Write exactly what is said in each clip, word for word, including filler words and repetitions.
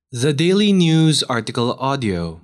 The Daily News article audio.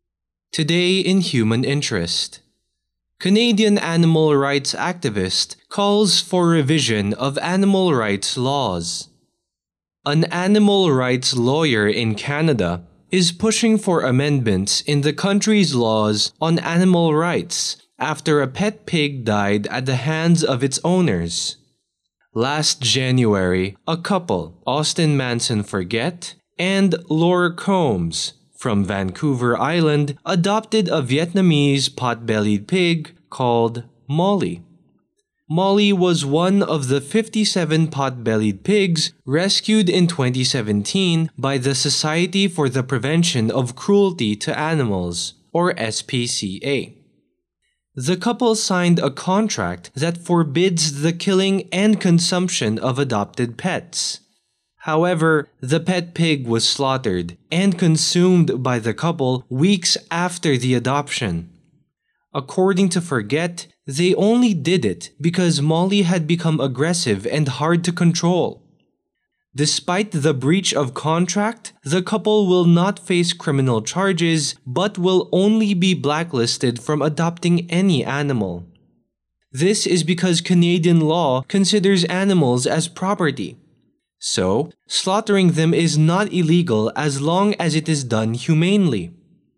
Today in Human Interest. Canadian animal rights activist calls for revision of animal rights laws. An animal rights lawyer in Canada is pushing for amendments in the country's laws on animal rights after a pet pig died at the hands of its owners. Last January, a couple, Austin Manson Forget and Laura Combs, from Vancouver Island, adopted a Vietnamese pot-bellied pig called Molly. Molly was one of the fifty-seven pot-bellied pigs rescued in twenty seventeen by the Society for the Prevention of Cruelty to Animals, or S P C A. The couple signed a contract that forbids the killing and consumption of adopted pets. However, the pet pig was slaughtered and consumed by the couple weeks after the adoption. According to Forget, they only did it because Molly had become aggressive and hard to control. Despite the breach of contract, the couple will not face criminal charges but will only be blacklisted from adopting any animal. This is because Canadian law considers animals as property. So, slaughtering them is not illegal as long as it is done humanely.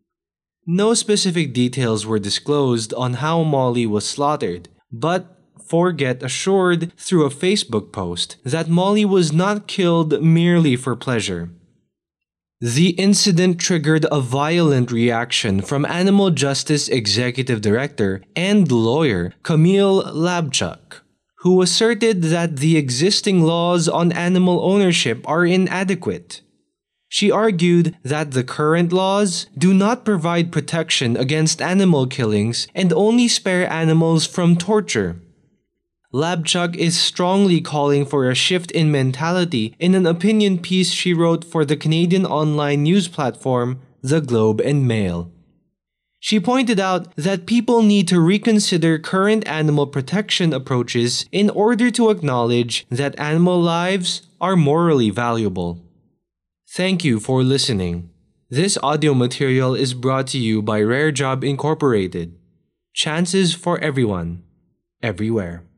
No specific details were disclosed on how Molly was slaughtered, but Forget assured through a Facebook post that Molly was not killed merely for pleasure. The incident triggered a violent reaction from Animal Justice Executive Director and lawyer Camille Labchuk, who asserted that the existing laws on animal ownership are inadequate. She argued that the current laws do not provide protection against animal killings and only spare animals from torture. Labchuk is strongly calling for a shift in mentality in an opinion piece she wrote for the Canadian online news platform The Globe and Mail. She pointed out that people need to reconsider current animal protection approaches in order to acknowledge that animal lives are morally valuable. Thank you for listening. This audio material is brought to you by Rare Job Incorporated. Chances for everyone, everywhere.